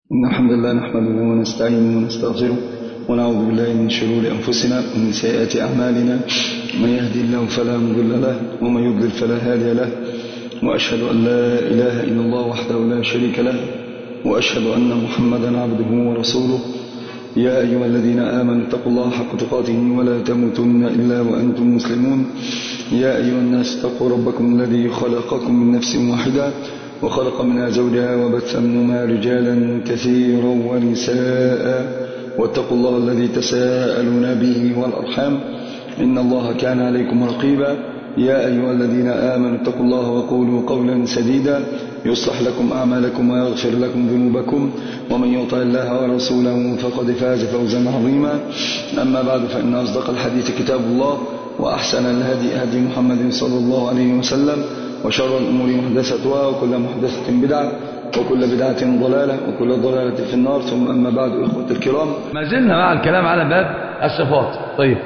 إن الحمد لله نحمده ونستعينه ونستغفره ونعوذ بالله من شرور أنفسنا ومن سيئات أعمالنا. من يهدي الله فلا مضل له ومن يضلل فلا هادي له، وأشهد أن لا إله إلا الله وحده لا شريك له، وأشهد أن محمدا عبده ورسوله. يا أيها الذين آمنوا اتقوا الله حق تقاته ولا تموتن إلا وأنتم مسلمون. يا أيها الناس اتقوا ربكم الذي خلقكم من نفس واحدة وخلق منها زوجها وبث منهما رجالا كثيرا ونساء، واتقوا الله الذي تساءلون به والأرحام إن الله كان عليكم رقيبا. يا أيها الذين آمنوا اتقوا الله وقولوا قولا سديدا يصلح لكم أعمالكم ويغفر لكم ذنوبكم، ومن يطع الله ورسوله فقد فاز فوزا عظيما. أما بعد، فإن أصدق الحديث كتاب الله، وأحسن الهدي هدي محمد صلى الله عليه وسلم، وشر الأمور محدثتها، وكل محدثة بدعة، وكل بدعة ضلالة، وكل ضلالة في النار. ثم أما بعد، إخوة الكرام، ما زلنا مع الكلام على باب الصفات. طيب،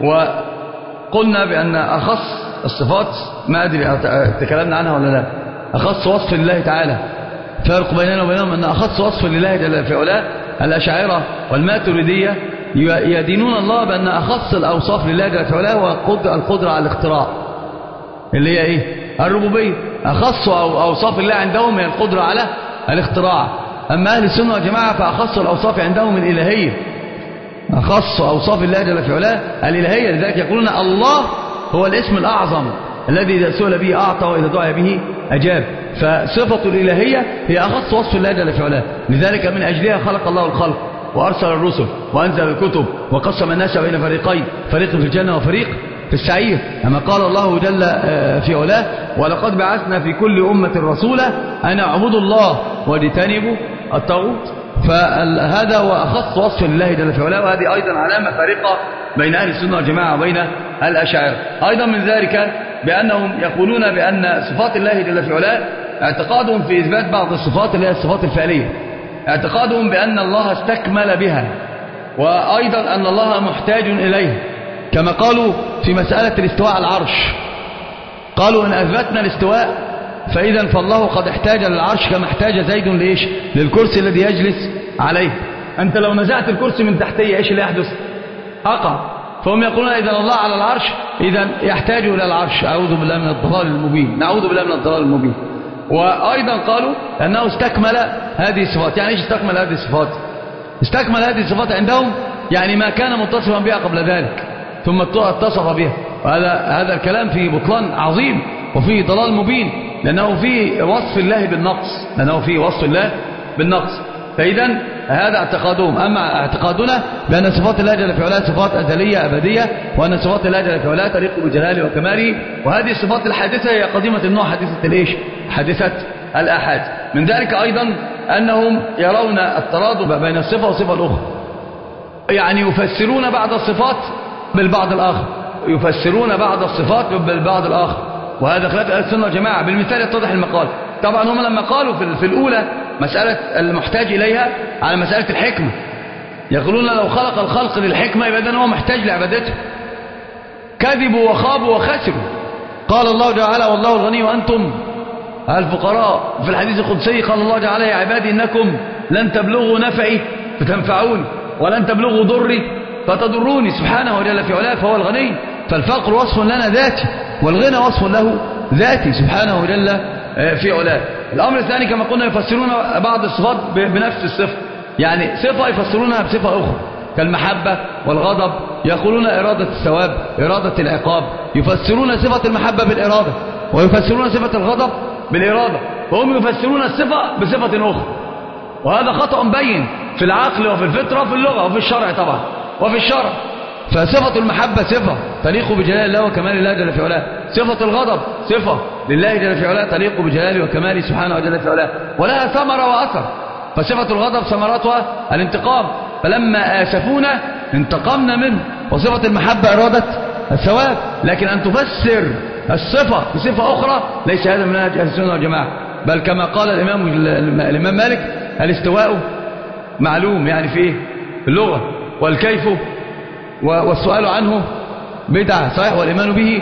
وقلنا بأن أخص الصفات، ما أدري تكلمنا عنها ولا لا، أخص وصف لله تعالى. فرق بيننا وبينهم أن أخص وصف لله جل في علاه الأشاعرة والماتريدية يدينون الله بأن أخص الأوصاف لله جل في علاه هو القدرة على الاختراع، اللي هي إيه؟ الربوبية. أخص أوصاف الله عندهم هي القدرة على الاختراع. أما أهل السنة والجماعة فأخص الأوصاف عندهم الإلهية. أخص أوصاف الله جل في علاه الإلهية، لذلك يقولون الله هو الاسم الأعظم الذي إذا سئل به أعطى وإذا دعا به أجاب. فصفة الإلهية هي أخص وصف الله جل في علاه، لذلك من أجلها خلق الله الخلق وأرسل الرسل وأنزل الكتب وقسم الناس بين فريقين، فريق في الجنة وفريق في السعير. أما قال الله جل في علاه: ولقد بعثنا في كل أمة رسولا أن اعبدوا الله واجتنبوا الطاغوت. فهذا هو أخص وصف لله جل في علاه، وهذه أيضا علامة فارقة بين أهل السنة والجماعة وبين الأشاعرة. أيضا من ذلك بأنهم يقولون بأن صفات الله جل في علاه اعتقادهم في إثبات بعض الصفات اللي هي الصفات الفعلية، اعتقادهم بأن الله استكمل بها، وأيضا أن الله محتاج إليه، كما قالوا في مسألة الاستواء على العرش. قالوا إن أثبتنا الاستواء فإذا فالله قد احتاج للعرش كما احتاج زيد لإيش؟ للكرسي الذي يجلس عليه. أنت لو نزعت الكرسي من تحتيه إيش اللي يحدث؟ أقع. فهم يقولون إذا الله على العرش إذا يحتاج إلى العرش. أعوذ بالله من الضلال المبين، نعوذ بالله من الضلال المبين. وأيضا قالوا أنه استكمل هذه الصفات. يعني إيش استكمل هذه الصفات؟ استكمل هذه الصفات عندهم يعني ما كان متصفا بها قبل ذلك ثم اتصف بها. وهذا الكلام فيه بطلان عظيم وفيه ضلال مبين، لأنه فيه وصف الله بالنقص، فإذا هذا اعتقادهم. أما اعتقادنا بأن صفات الله جل في علاه صفات أزلية أبدية، وأن صفات الله جل في علاه تليق بجلاله وكماله، وهذه الصفات الحادثة هي قديمة النوع، حادثة الإيش؟ حادثة الآحاد. من ذلك أيضا أنهم يرون الترادف بين الصفة والصفة الأخرى، يعني يفسرون بعض الصفات بالبعض الآخر، يفسرون بعض الصفات بالبعض الآخر، وهذا خلاف أهل السنة والجماعة. بالمثال يتضح المقال. طبعا هم لما قالوا في الأولى مسألة المحتاج إليها على مسألة الحكمة، يقولون لو خلق الخلق للحكمة يبقى هو محتاج لعبادته. كذبوا وخابوا وخسروا. قال الله تعالى: والله الغني وأنتم الفقراء. في الحديث القدسي قال الله تعالى: يا عبادي إنكم لن تبلغوا نفعي فتنفعوني، ولن تبلغوا ضري فتضروني. سبحانه وجل في علاه فهو الغني، فالفقر وصف لنا ذاتي، والغنى وصف له ذاتي سبحانه وجل في علاه. الأمر الثاني كما قلنا يفسرون بعض الصفات بنفس الصفة، يعني صفة يفسرونها بصفة أخرى كالمحبة والغضب، يقولون إرادة الثواب إرادة العقاب، يفسرون صفة المحبة بالإرادة، ويفسرون صفة الغضب بالإرادة، وهم يفسرون الصفة بصفة أخرى. وهذا خطأ بين في العقل وفي الفطرة وفي اللغة وفي الشرع طبعا وفي الشرع. فصفة المحبة صفة تليق بجلال الله وكمال الله جل في علاه، صفة الغضب صفة لله جل في علاه تليق بجلاله وكماله سبحانه وجل في علاه، ولها ثمرة وأثر. فصفة الغضب ثمرتها الانتقام، فلما آسفونا انتقمنا منه. وصفة المحبة إرادة الثواب، لكن أن تفسر الصفة بصفة أخرى ليس هذا من أهل السنة والجماعة. بل كما قال الإمام مالك: الاستواء معلوم، يعني في إيه؟ في اللغة، والكيف والسؤال عنه بدعة، صحيح، والإيمان به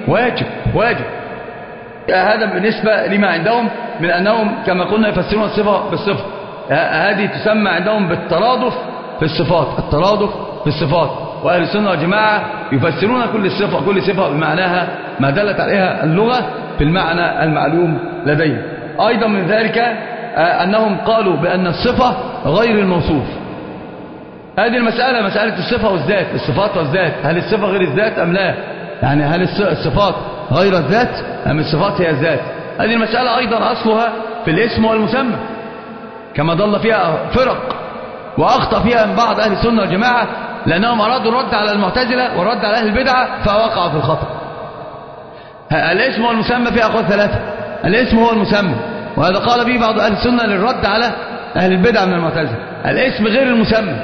واجب. هذا بالنسبة لما عندهم من أنهم كما قلنا يفسرون الصفة بالصفة. هذه تسمى عندهم بالترادف في الصفات، الترادف في الصفات. وأهل السنة والجماعة يفسرون كل صفة بمعناها ما دلت عليها اللغة في المعنى المعلوم لديهم. أيضا من ذلك أنهم قالوا بأن الصفة غير الموصوف. هذه المسألة مسألة الصفة والذات، الصفات والذات، هل الصفة غير الذات أم لا؟ يعني هل الصفات غير الذات أم الصفات هي الذات؟ هذه المسألة أيضا أصلها في الاسم والمسمى، كما ضل فيها فرق وأخطأ فيها من بعض أهل السنة والجماعة، لأنهم أرادوا الرد على المعتزلة والرد على أهل البدعة فوقعوا في الخطأ. الاسم والمسمى فيها أقوال ثلاثة. الاسم هو المسمى، وهذا قال به بعض أهل السنة للرد على أهل البدعة من المعتزلة. الاسم غير المسمى،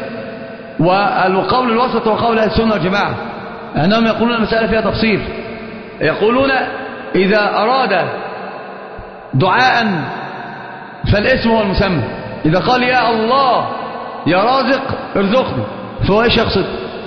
والقول الوسط هو قول أهل السنة والجماعة، أنهم يقولون المسألة فيها تفصيل. يقولون إذا أراد دعاء فالاسم هو المسمى. إذا قال يا الله يا رازق ارزقني فهو ايش يقصد؟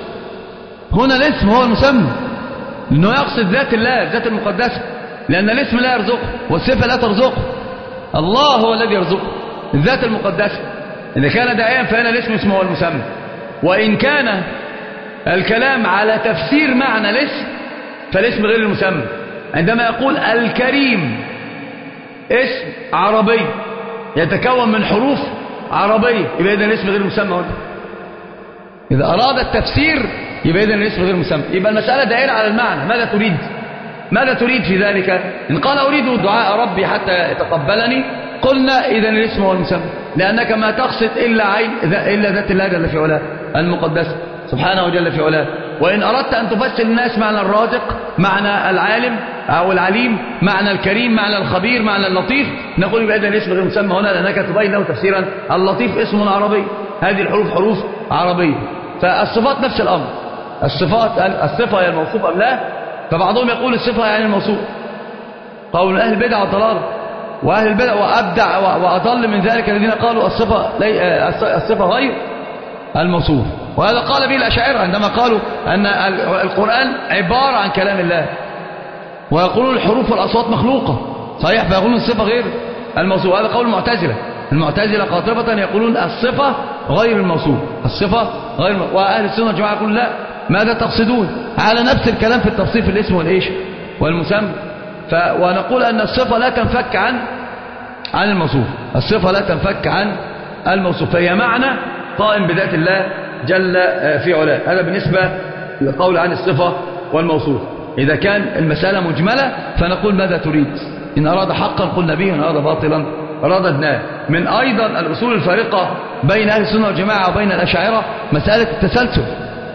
هنا الاسم هو المسمى، لأنه يقصد ذات الله، ذات المقدسة، لأن الاسم لا يرزقه والصفة لا ترزقه. الله هو الذي يرزقه، الذات المقدسة. إذا كان داعيا فهنا الاسم اسمه هو المسمى. وإن كان الكلام على تفسير معنى الاسم فالاسم غير المسمى. عندما يقول الكريم اسم عربي يتكون من حروف عربية يبقى إذن الاسم غير المسمى هنا. إذا أراد التفسير يبقى إذن الاسم غير مسمى. يبقى المسألة دائرة على المعنى، ماذا تريد؟ ماذا تريد في ذلك؟ إن قال أريد دعاء ربي حتى يتقبلني قلنا إذن الاسم هو المسمى، لأنك ما تقصد إلا عين إلا ذات الله جل في علاه المقدسة سبحانه وجل في علاه. وإن أردت أن تفسر الناس معنى الرازق، معنى العالم أو العليم، معنى الكريم، معنى الخبير، معنى اللطيف، نقول يبقى إذن الاسم غير مسمى هنا، لأنك تبين له تفسيرا. اللطيف اسم عربي، هذه الحروف حروف عربية. فالصفات نفس الأمر، الصفة هي الموصوف أم لا؟ فبعضهم يقول الصفة يعني الموصوف، قول أهل البدع والضلال، وأهل البدع وأبدع وأضل من ذلك الذين قالوا الصفة غير الموصوف. وهذا قال به الأشاعرة عندما قالوا أن القرآن عبارة عن كلام الله، ويقولون الحروف والأصوات مخلوقة، صحيح، فيقولون الصفة غير الموصوف. هذا قول المعتزلة. المعتزلة قاطبة يقولون الصفة غير الموصوف، الصفة غير وأهل السنة والجماعة يقولون لا، ماذا تقصدون؟ على نفس الكلام في التفصيل في الاسم والإيش والمسمى. ونقول أن الصفة لا تنفك عن الموصوف، الصفة لا تنفك عن الموصوف، فهي معنى قائم بذات الله جل في علاه. هذا بالنسبة للقول عن الصفة والموصوف. إذا كان المسألة مجملة فنقول ماذا تريد؟ إن أراد حقا قلنا به، وإن أراد باطلا رددناه. من أيضا الأصول الفارقة بين أهل السنة والجماعة وبين الأشاعرة مسألة التسلسل.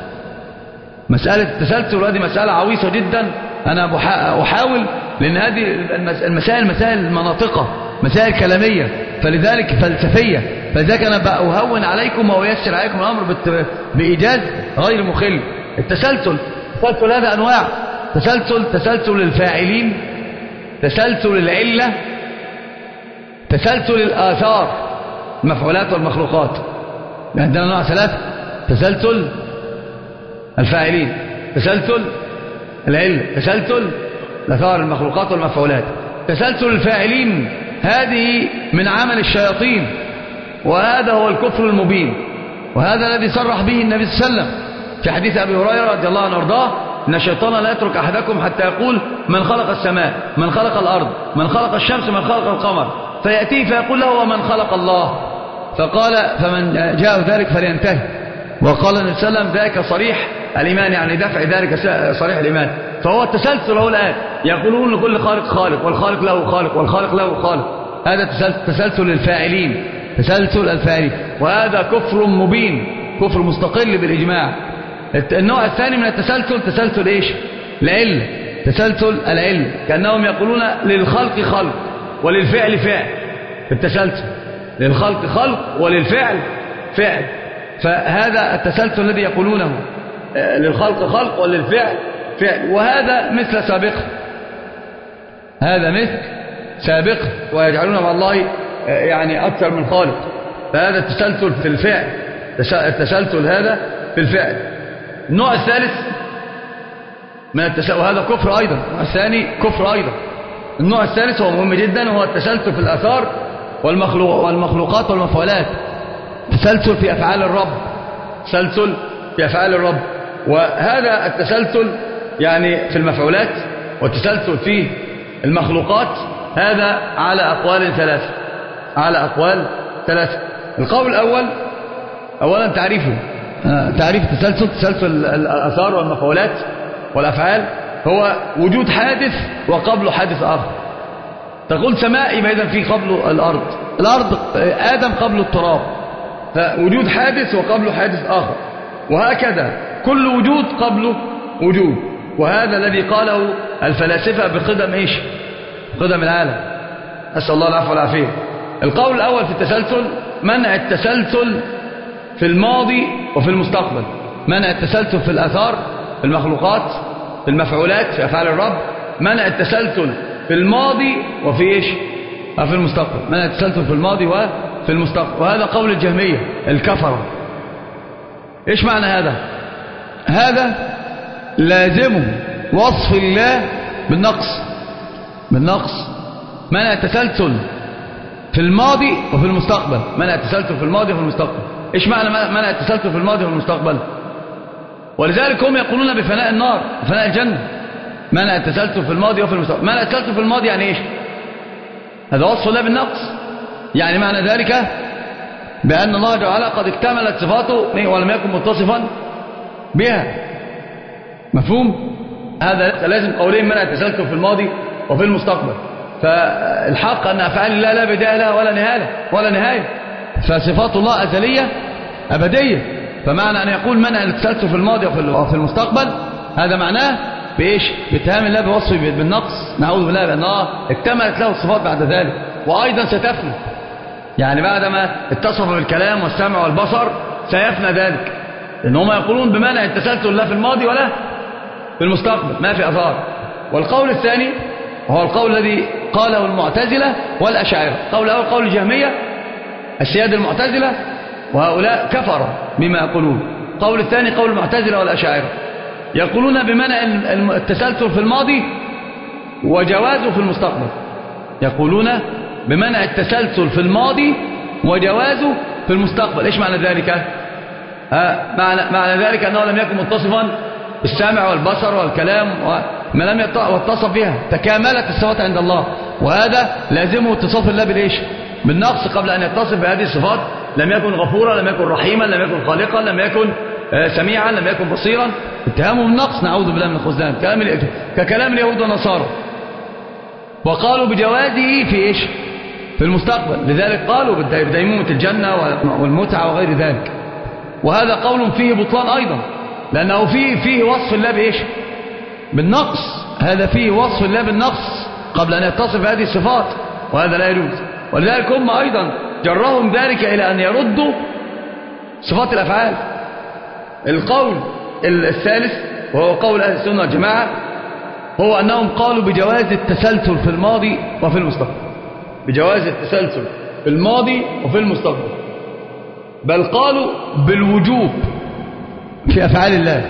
مسألة التسلسل هذه مسألة عويصة جدا. أنا أحاول، لأن هذه المسائل مسائل مناطقة، مسائل كلامية، فلذلك فلسفية، فلذلك أنا بأهون عليكم وأيسر عليكم الأمر بإيجاز غير مخل. التسلسل هذا أنواع: تسلسل الفاعلين، تسلسل العلة، تسلسل الآثار، المفعولات والمخلوقات. عندنا نوع ثلاثة: تسلسل الفاعلين، تسلسل العلة، تسلسل الآثار، المخلوقات والمفعولات. تسلسل الفاعلين هذه من عمل الشياطين، وهذا هو الكفر المبين، وهذا الذي صرح به النبي صلى الله عليه وسلم في حديث أبي هريرة رضي الله عنه وارضاه: إن الشيطان لا يترك أحدكم حتى يقول من خلق السماء، من خلق الأرض، من خلق الشمس، من خلق القمر، فيأتيه فيقول له ومن خلق الله، فقال فمن جاء ذلك فلينتهي. وقال النبي صلى الله عليه وسلم ذلك صريح الإيمان، يعني دفع ذلك صريح الإيمان. فهو التسلسل هو الآن، يقولون لكل خالق خالق، والخالق له خالق، والخالق له خالق. هذا تسلسل الفاعلين، تسلسل الفاعلين، وهذا كفر مبين، كفر مستقل بالإجماع. النوع الثاني من التسلسل تسلسل إيش؟ العلة، تسلسل العلة، كأنهم يقولون للخلق خلق وللفعل فعل. التسلسل للخلق خلق وللفعل فعل، فهذا التسلسل الذي يقولونه للخلق خلق وللفعل فعل. وهذا مثل سابق، هذا مثل سابق، ويجعلون مع الله يعني أكثر من خالق. فهذا التسلسل في الفعل، التسلسل هذا في الفعل. النوع الثالث من التسلسل، وهذا كفر أيضا، النوع الثاني كفر أيضا. النوع الثالث هو مهم جدا، وهو التسلسل في الآثار والمخلوقات والمفعولات، تسلسل في أفعال الرب، تسلسل في أفعال الرب. وهذا التسلسل يعني في المفعولات والتسلسل في المخلوقات هذا على أقوال ثلاثة، على أقوال ثلاثة. القول الأول أولا تعريفه، تعريف التسلسل، تسلسل الآثار والمفعولات والأفعال هو وجود حادث وقبله حادث آخر. تقول سماء يبقى إذا في قبله الأرض، الأرض آدم قبله التراب، فوجود حادث وقبله حادث آخر، وهكذا كل وجود قبله وجود. وهذا الذي قاله الفلاسفة بقدم إيش؟ قدم العالم، أسأل الله العفو والعافية. القول الأول في التسلسل منع التسلسل في الماضي وفي المستقبل، منع التسلسل في الآثار، في المخلوقات، في المفعولات، في أفعال الرب، منع التسلسل في الماضي وفي إيش؟ في المستقبل، منع التسلسل في الماضي وفي المستقبل. وهذا قول الجهمية الكفرة. إيش معنى هذا؟ هذا لازم وصف الله بالنقص، بالنقص، منع التسلسل في الماضي وفي المستقبل، منع التسلسل في الماضي وفي المستقبل. إيش معنى منع التسلسل في الماضي وفي المستقبل؟ ولذلك هم يقولون بفناء النار وفناء الجنة، منع التسلسل في الماضي وفي المستقبل. منع التسلسل في الماضي يعني إيش؟ هذا وصف الله بالنقص، يعني معنى ذلك بأن الله جل وعلا قد اكتملت صفاته ولم يكن متصفا بها. مفهوم؟ هذا لازم قولين، منع التسلسل في الماضي وفي المستقبل. فالحق أن أفعال الله لا بداية لها ولا نهاية، فصفات الله أزلية أبدية. فمعنى أن يقول منع التسلسل في الماضي وفي المستقبل هذا معناه بإيش؟ باتهام الله بوصفه بالنقص، نعوذ بالله، بأن الله اكتملت له الصفات بعد ذلك، وأيضا ستفنى، يعني بعدما اتصف بالكلام والسمع والبصر سيفنى ذلك، لأن هم يقولون بمنع التسلسل لا في الماضي ولا في المستقبل، ما في أثار. والقول الثاني وهو القول الذي قاله المعتزلة والأشاعرة. القول الأول قول الجهمية السيادة المعتزلة، وهؤلاء كفروا بما يقولون. القول الثاني قول المعتزلة والأشاعرة، يقولون بمنع التسلسل في الماضي وجوازه في المستقبل، يقولون بمنع التسلسل في الماضي وجوازه في المستقبل. إيش معنى ذلك؟ معنى ذلك أنه لم يكن متصفا بالسمع والبصر والكلام وما لم يتصف بها، تكاملت الصفات عند الله، وهذا لازمه اتصاف الله بالإيش؟ بالنقص قبل أن يتصف بهذه الصفات. لم يكن غفورا، لم يكن رحيما، لم يكن خالقا، لم يكن سميعا، لم يكن بصيرا، اتهامه بالنقص، نعوذ بالله من الخذلان، ككلام اليهود والنصارى. وقالوا بجوازه في إيش؟ في المستقبل، لذلك قالوا بديمومة الجنة والمتعة وغير ذلك. وهذا قول فيه بطلان أيضا، لأنه فيه وصف الله بإيش؟ بالنقص، هذا فيه وصف الله بالنقص قبل أن يتصف هذه الصفات، وهذا لا يجوز. ولذلك هم أيضا جرهم ذلك إلى أن يردوا صفات الأفعال. القول الثالث وهو قول أهل السنة والجماعة هو أنهم قالوا بجواز التسلسل في الماضي وفي المستقبل، بجواز التسلسل في الماضي وفي المستقبل، بل قالوا بالوجوب في أفعال الله،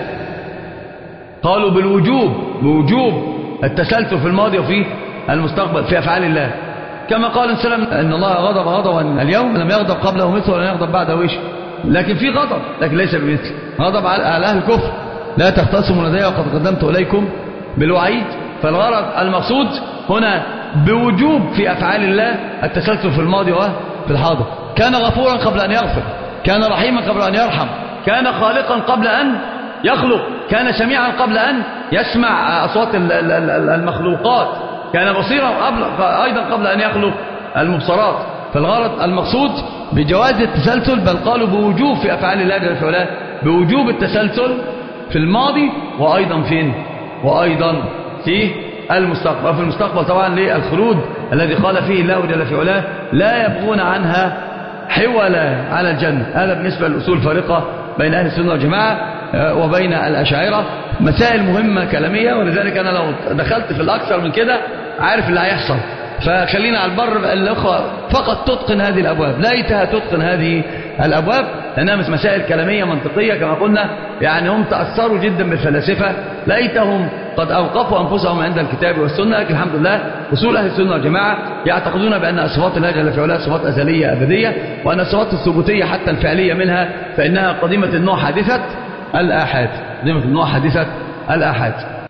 قالوا بوجوب التسلسل في الماضي وفي المستقبل في أفعال الله، كما قال السلام أن الله غضب غضبا اليوم لم يغضب قبله مثله ولن يغضب بعده إيش، لكن في غضب لكن ليس بمثل غضب على أهل الكفر، لا تختصموا لدي وقد قدمت إليكم بالوعيد. فالغرض المقصود هنا بوجوب في أفعال الله التسلسل في الماضي وفي الحاضر. كان غفورا قبل أن يغفر، كان رحيما قبل أن يرحم، كان خالقا قبل أن يخلق، كان سميعا قبل أن يسمع أصوات المخلوقات، كان بصيرا أيضا قبل أن يخلق المبصرات. فالغرض المقصود بجواز التسلسل، بل قالوا بوجوب في أفعال الله جل وعلا، بوجوب التسلسل في الماضي وأيضا فين؟ وأيضا في المستقبل. وفي المستقبل طبعا للخلود الذي قال فيه الله جل وعلا لا يبغون عنها حولا على الجنة. هذا بالنسبة للأصول الفارقة بين أهل السنة والجماعة وبين الأشاعرة، مسائل مهمة كلامية، ولذلك أنا لو دخلت في الأكثر من كده عارف اللي هيحصل، فخلينا على البر الأخوة فقط تتقن هذه الأبواب، ليتها تتقن هذه الأبواب لأنها مسائل كلامية منطقية كما قلنا، يعني هم تأثروا جدا بالفلاسفة، ليتهم قد أوقفوا أنفسهم عند الكتاب والسنة، لكن الحمد لله أصول أهل السنة والجماعة يعتقدون بأن صفات الله جل في علاه صفات أزلية أبدية، وأن الصفات الثبوتية حتى الفعلية منها فإنها قديمة النوع حادثة الآحاد، قديمة النوع حادثة الآحاد.